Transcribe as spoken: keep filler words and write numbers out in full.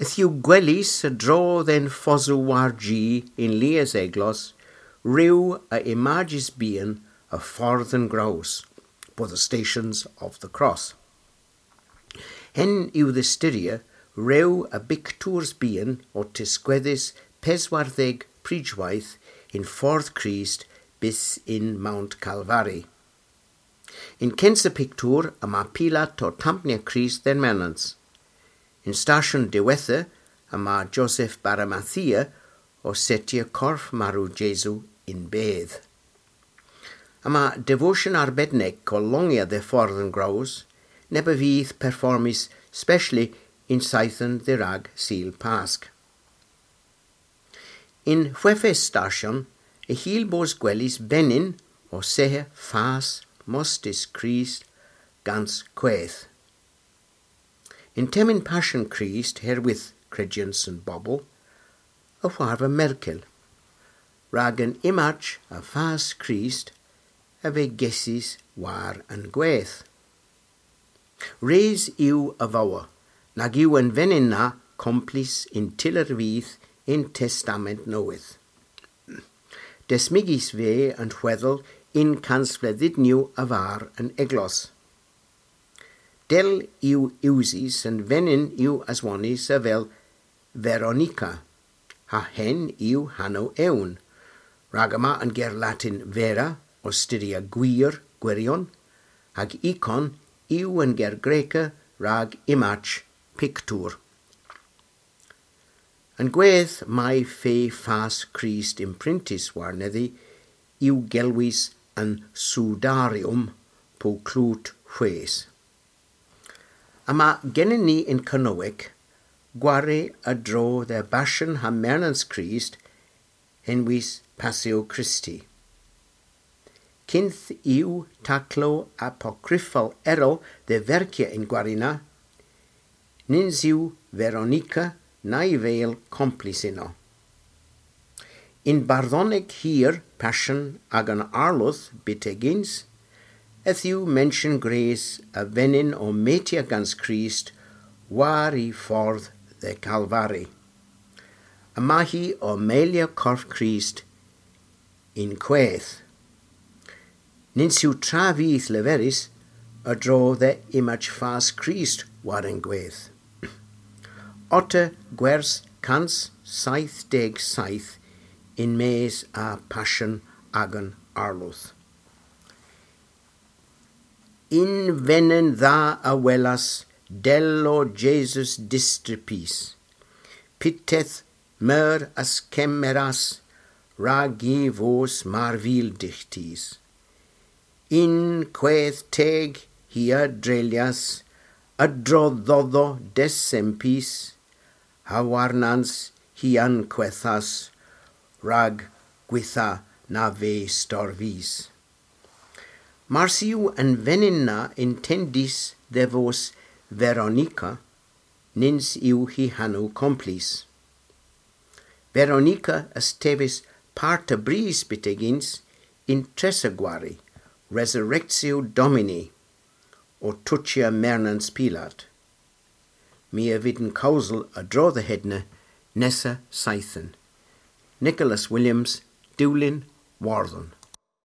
Ythiw gwelis y dro then ffosw war G in lias eglos, ryw a images being a ffordd yn graws, for the stations of the cross. Hen yw ddistyria ryw a bictwrs being o tisgweddus peswarddeg pridwaith in ffordd Christ bis in Mount Calvary. In kens y pictwr yma Pilat o tampnia Christ den menans. In station diwetha yma Joseph Baramathia o setia corff marw Jesu in bedd. Yma devotion arbedneg colongia de ffordd yn graws, neb y fydd performis specially in saithen the rag seal pasg. In Huefes station, y hil bos gwelis benin o sehe fas mostis Christ gans quaith. In temin passion Christ herwydd credians and bobl, a warfa merkel, rag an image a fas Christ a fe gesis war an gwaith. Reis yw a fawa, nag yw yn fenin na complis in tiller fydd in testament newydd. Desmigis fe yn chweddol in cansfleddid niw a far yn eglos. Del yw iwsis yn fenin yw aswanis a fel Veronica, ha hen yw hanno ewn, rag yma yn ger Latin vera, o styria gwir, gwirion, hag icon yw yn ger Greca rag imach, pictwr. Yn gwedd mae fe fas Christ imprintis warneddi yw gelwys yn sudarium po clwt chwes. Yma gennym ni yn Cynoweg gware y dro dde basyn ha mernans Christ henwys Passio Christi. Cynth yw taclo apocryphal erol de vercia in gwarina, nins yw Veronica na'i veil complicino. In barddoneg hir passion ag an arloth bitegins, eth yw mention grace a venin o metia gans Christ war I ffordd de Calvary. Yma hi o melia corff Christ in quaith. Nins yw tra fydd leferus y dro de image fas Christ war yn gwaith. Otta gwers cans saith deg saith in mes a passion agan arloth. In venen dda a welas dello Jesus distripis, piteth mer as cemeras ragi vos marvil dichtis. In quaeth teg hia drelias, adroddodo desempis, hawarnans hian quethas, rag gwitha na ve storvis. Marsiu yn veninna intendis de vos Veronica, nins yw hi hanw complis. Veronica estevis parta bris bitegins in tresaguari, resurrectio Domini, o tutia mernans Pilat. Mi a vidden causal a dro the hedna, nessa saithen. Nicholas Williams, Dewlin, Warden.